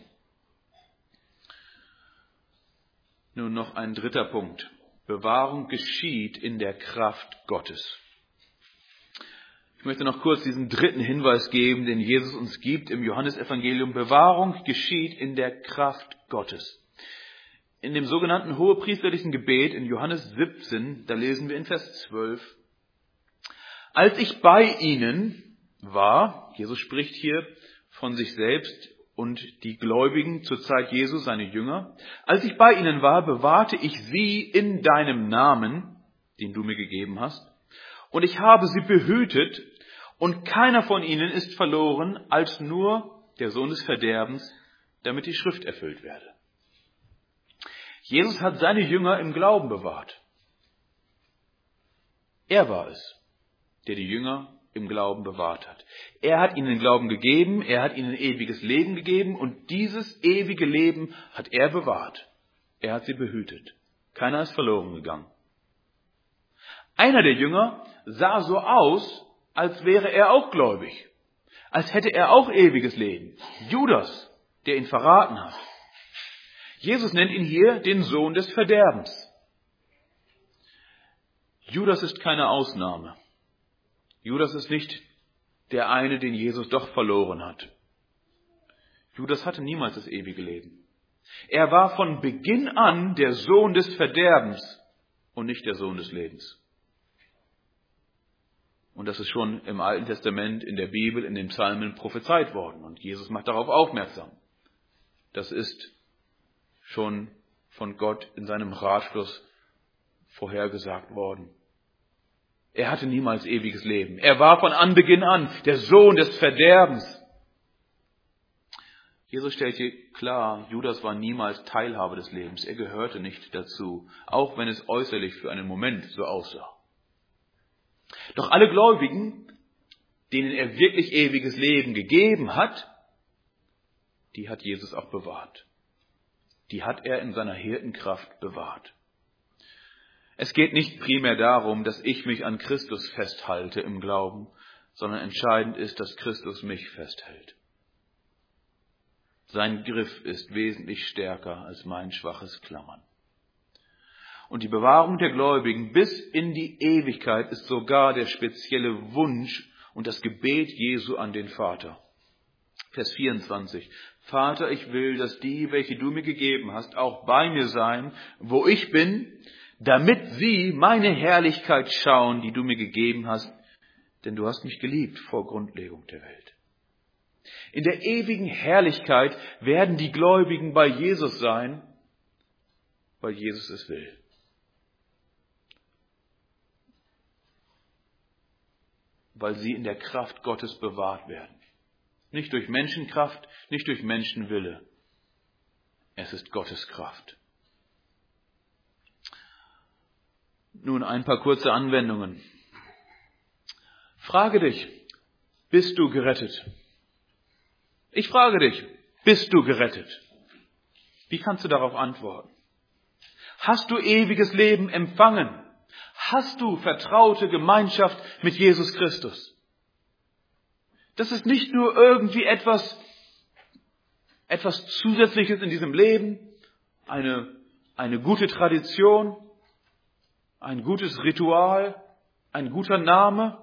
Nun noch ein dritter Punkt. Bewahrung geschieht in der Kraft Gottes. Ich möchte noch kurz diesen dritten Hinweis geben, den Jesus uns gibt im Johannesevangelium. Bewahrung geschieht in der Kraft Gottes. In dem sogenannten hohepriesterlichen Gebet in Johannes siebzehn, da lesen wir in Vers zwölf, als ich bei ihnen war, Jesus spricht hier von sich selbst und die Gläubigen zur Zeit Jesu, seine Jünger, als ich bei ihnen war, bewahrte ich sie in deinem Namen, den du mir gegeben hast, und ich habe sie behütet, und keiner von ihnen ist verloren, als nur der Sohn des Verderbens, damit die Schrift erfüllt werde. Jesus hat seine Jünger im Glauben bewahrt. Er war es, der die Jünger im Glauben bewahrt hat. Er hat ihnen den Glauben gegeben, er hat ihnen ewiges Leben gegeben und dieses ewige Leben hat er bewahrt. Er hat sie behütet. Keiner ist verloren gegangen. Einer der Jünger sah so aus, als wäre er auch gläubig, als hätte er auch ewiges Leben. Judas, der ihn verraten hat. Jesus nennt ihn hier den Sohn des Verderbens. Judas ist keine Ausnahme. Judas ist nicht der eine, den Jesus doch verloren hat. Judas hatte niemals das ewige Leben. Er war von Beginn an der Sohn des Verderbens und nicht der Sohn des Lebens. Und das ist schon im Alten Testament, in der Bibel, in den Psalmen prophezeit worden. Und Jesus macht darauf aufmerksam. Das ist schon von Gott in seinem Ratschluss vorhergesagt worden. Er hatte niemals ewiges Leben. Er war von Anbeginn an der Sohn des Verderbens. Jesus stellt hier klar, Judas war niemals Teilhabe des Lebens. Er gehörte nicht dazu, auch wenn es äußerlich für einen Moment so aussah. Doch alle Gläubigen, denen er wirklich ewiges Leben gegeben hat, die hat Jesus auch bewahrt. Die hat er in seiner Hirtenkraft bewahrt. Es geht nicht primär darum, dass ich mich an Christus festhalte im Glauben, sondern entscheidend ist, dass Christus mich festhält. Sein Griff ist wesentlich stärker als mein schwaches Klammern. Und die Bewahrung der Gläubigen bis in die Ewigkeit ist sogar der spezielle Wunsch und das Gebet Jesu an den Vater. Vers vierundzwanzig. Vater, ich will, dass die, welche du mir gegeben hast, auch bei mir seien, wo ich bin, damit sie meine Herrlichkeit schauen, die du mir gegeben hast, denn du hast mich geliebt vor Grundlegung der Welt. In der ewigen Herrlichkeit werden die Gläubigen bei Jesus sein, weil Jesus es will. Weil sie in der Kraft Gottes bewahrt werden. Nicht durch Menschenkraft, nicht durch Menschenwille. Es ist Gottes Kraft. Nun ein paar kurze Anwendungen. Frage dich, bist du gerettet? Ich frage dich, bist du gerettet? Wie kannst du darauf antworten? Hast du ewiges Leben empfangen? Hast du vertraute Gemeinschaft mit Jesus Christus? Das ist nicht nur irgendwie etwas, etwas Zusätzliches in diesem Leben, eine, eine gute Tradition, ein gutes Ritual, ein guter Name.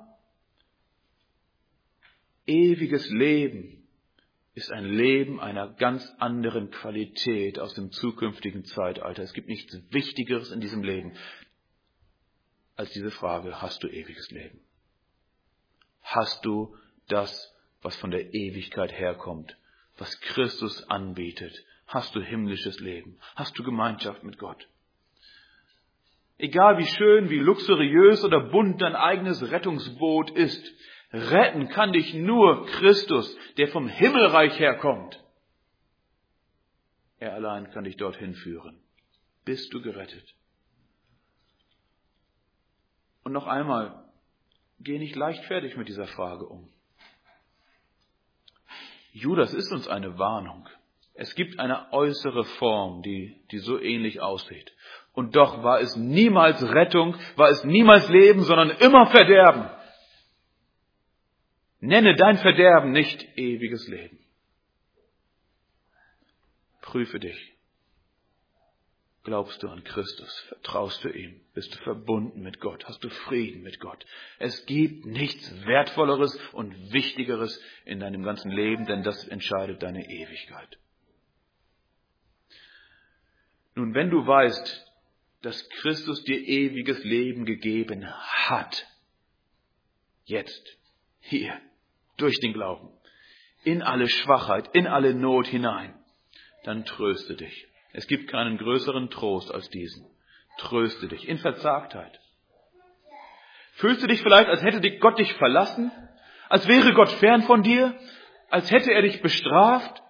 Ewiges Leben ist ein Leben einer ganz anderen Qualität aus dem zukünftigen Zeitalter. Es gibt nichts Wichtigeres in diesem Leben als diese Frage, hast du ewiges Leben? Hast du das, was von der Ewigkeit herkommt, was Christus anbietet? Hast du himmlisches Leben? Hast du Gemeinschaft mit Gott? Egal wie schön, wie luxuriös oder bunt dein eigenes Rettungsboot ist, retten kann dich nur Christus, der vom Himmelreich herkommt. Er allein kann dich dorthin führen. Bist du gerettet? Und noch einmal, geh nicht leichtfertig mit dieser Frage um. Judas ist uns eine Warnung. Es gibt eine äußere Form, die, die so ähnlich aussieht. Und doch war es niemals Rettung, war es niemals Leben, sondern immer Verderben. Nenne dein Verderben nicht ewiges Leben. Prüfe dich. Glaubst du an Christus? Vertraust du ihm? Bist du verbunden mit Gott? Hast du Frieden mit Gott? Es gibt nichts Wertvolleres und Wichtigeres in deinem ganzen Leben, denn das entscheidet deine Ewigkeit. Nun, wenn du weißt, dass Christus dir ewiges Leben gegeben hat, jetzt, hier, durch den Glauben, in alle Schwachheit, in alle Not hinein, dann tröste dich. Es gibt keinen größeren Trost als diesen. Tröste dich in Verzagtheit. Fühlst du dich vielleicht, als hätte dich Gott dich verlassen? Als wäre Gott fern von dir? Als hätte er dich bestraft?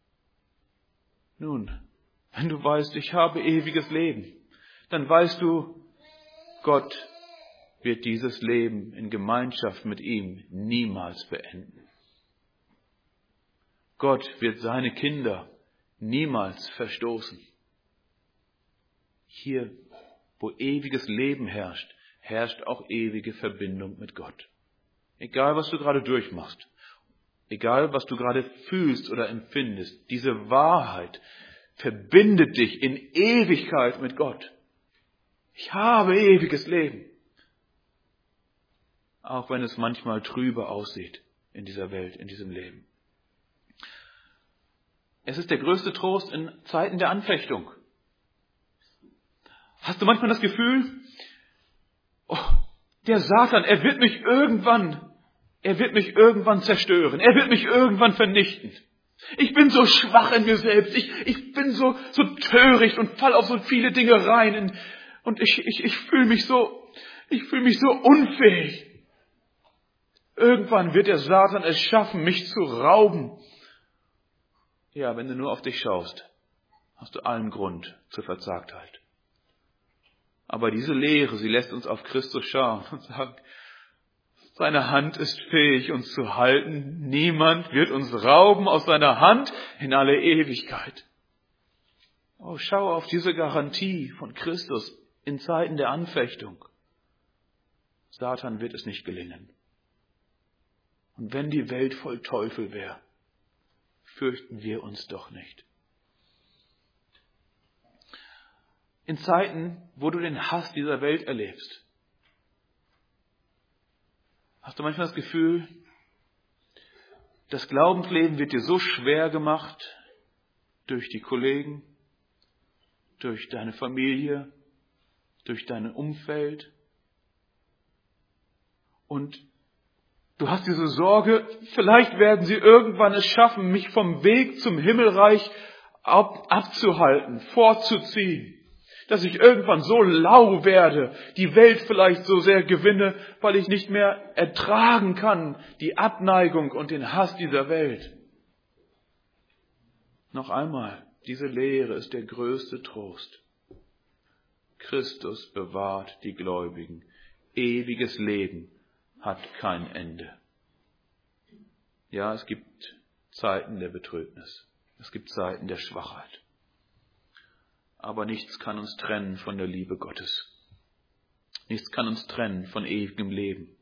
Nun, wenn du weißt, ich habe ewiges Leben, dann weißt du, Gott wird dieses Leben in Gemeinschaft mit ihm niemals beenden. Gott wird seine Kinder niemals verstoßen. Hier, wo ewiges Leben herrscht, herrscht auch ewige Verbindung mit Gott. Egal, was du gerade durchmachst, egal, was du gerade fühlst oder empfindest, diese Wahrheit verbindet dich in Ewigkeit mit Gott. Ich habe ewiges Leben. Auch wenn es manchmal trübe aussieht in dieser Welt, in diesem Leben. Es ist der größte Trost in Zeiten der Anfechtung. Hast du manchmal das Gefühl, oh, der Satan, er wird mich irgendwann, er wird mich irgendwann zerstören. Er wird mich irgendwann vernichten. Ich bin so schwach in mir selbst. Ich, ich bin so, so töricht und fall auf so viele Dinge rein. Und ich, ich, ich fühle mich so, ich fühle mich so unfähig. Irgendwann wird der Satan es schaffen, mich zu rauben. Ja, wenn du nur auf dich schaust, hast du allen Grund zur Verzagtheit. Aber diese Lehre, sie lässt uns auf Christus schauen und sagen, seine Hand ist fähig, uns zu halten. Niemand wird uns rauben aus seiner Hand in alle Ewigkeit. Oh, schau auf diese Garantie von Christus in Zeiten der Anfechtung. Satan wird es nicht gelingen. Und wenn die Welt voll Teufel wäre, fürchten wir uns doch nicht. In Zeiten, wo du den Hass dieser Welt erlebst, hast du manchmal das Gefühl, das Glaubensleben wird dir so schwer gemacht durch die Kollegen, durch deine Familie, durch dein Umfeld. Und du hast diese Sorge, vielleicht werden sie irgendwann es schaffen, mich vom Weg zum Himmelreich ab, abzuhalten, vorzuziehen. Dass ich irgendwann so lau werde, die Welt vielleicht so sehr gewinne, weil ich nicht mehr ertragen kann, die Abneigung und den Hass dieser Welt. Noch einmal, diese Lehre ist der größte Trost. Christus bewahrt die Gläubigen. Ewiges Leben hat kein Ende. Ja, es gibt Zeiten der Betrübnis. Es gibt Zeiten der Schwachheit. Aber nichts kann uns trennen von der Liebe Gottes. Nichts kann uns trennen von ewigem Leben.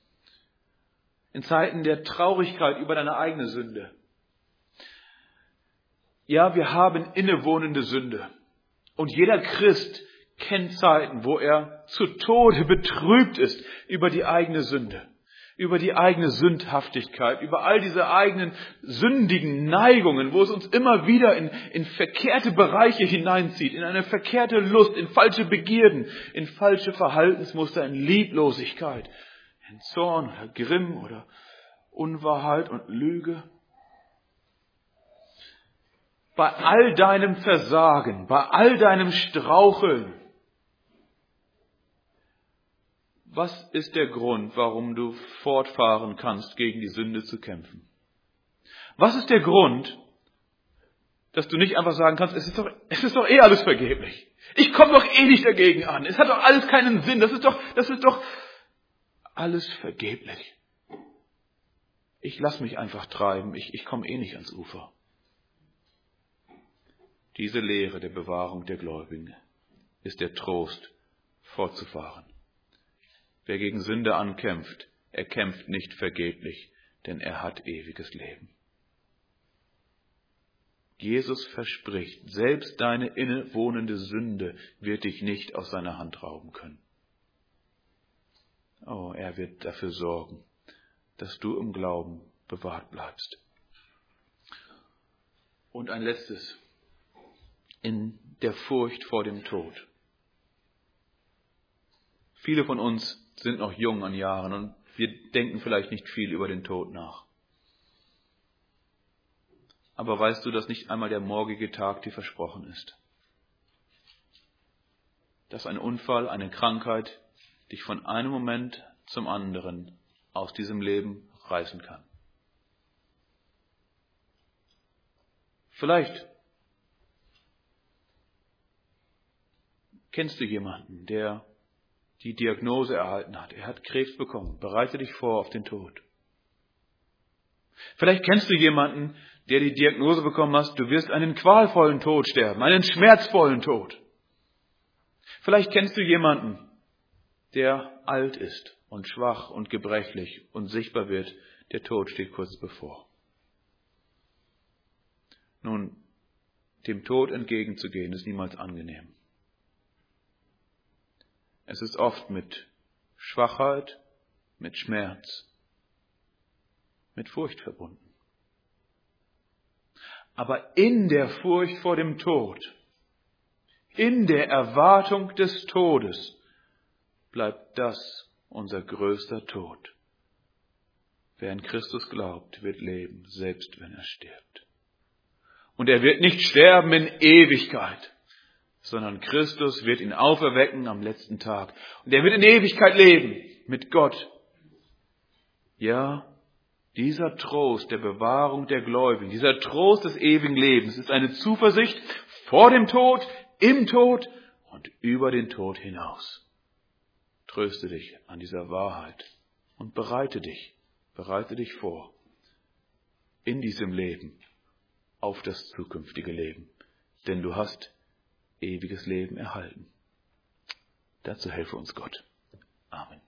In Zeiten der Traurigkeit über deine eigene Sünde. Ja, wir haben innewohnende Sünde. Und jeder Christ kennt Zeiten, wo er zu Tode betrübt ist über die eigene Sünde, über die eigene Sündhaftigkeit, über all diese eigenen sündigen Neigungen, wo es uns immer wieder in, in verkehrte Bereiche hineinzieht, in eine verkehrte Lust, in falsche Begierden, in falsche Verhaltensmuster, in Lieblosigkeit, in Zorn oder Grimm oder Unwahrheit und Lüge. Bei all deinem Versagen, bei all deinem Straucheln, was ist der Grund, warum du fortfahren kannst, gegen die Sünde zu kämpfen? Was ist der Grund, dass du nicht einfach sagen kannst, es ist doch, es ist doch eh alles vergeblich. Ich komme doch eh nicht dagegen an. Es hat doch alles keinen Sinn. Das ist doch, das ist doch alles vergeblich. Ich lass mich einfach treiben. Ich, ich komme eh nicht ans Ufer. Diese Lehre der Bewahrung der Gläubigen ist der Trost, fortzufahren. Wer gegen Sünde ankämpft, er kämpft nicht vergeblich, denn er hat ewiges Leben. Jesus verspricht, selbst deine innewohnende Sünde wird dich nicht aus seiner Hand rauben können. Oh, er wird dafür sorgen, dass du im Glauben bewahrt bleibst. Und ein letztes. In der Furcht vor dem Tod. Viele von uns sind noch jung an Jahren und wir denken vielleicht nicht viel über den Tod nach. Aber weißt du, dass nicht einmal der morgige Tag dir versprochen ist? Dass ein Unfall, eine Krankheit dich von einem Moment zum anderen aus diesem Leben reißen kann. Vielleicht kennst du jemanden, der die Diagnose erhalten hat. Er hat Krebs bekommen. Bereite dich vor auf den Tod. Vielleicht kennst du jemanden, der die Diagnose bekommen hat, du wirst einen qualvollen Tod sterben, einen schmerzvollen Tod. Vielleicht kennst du jemanden, der alt ist und schwach und gebrechlich und sichtbar wird, der Tod steht kurz bevor. Nun, dem Tod entgegenzugehen ist niemals angenehm. Es ist oft mit Schwachheit, mit Schmerz, mit Furcht verbunden. Aber in der Furcht vor dem Tod, in der Erwartung des Todes, bleibt das unser größter Tod. Wer an Christus glaubt, wird leben, selbst wenn er stirbt. Und er wird nicht sterben in Ewigkeit, sondern Christus wird ihn auferwecken am letzten Tag. Und er wird in Ewigkeit leben mit Gott. Ja, dieser Trost der Bewahrung der Gläubigen, dieser Trost des ewigen Lebens ist eine Zuversicht vor dem Tod, im Tod und über den Tod hinaus. Tröste dich an dieser Wahrheit und bereite dich, bereite dich vor in diesem Leben auf das zukünftige Leben. Denn du hast ewiges Leben erhalten. Dazu helfe uns Gott. Amen.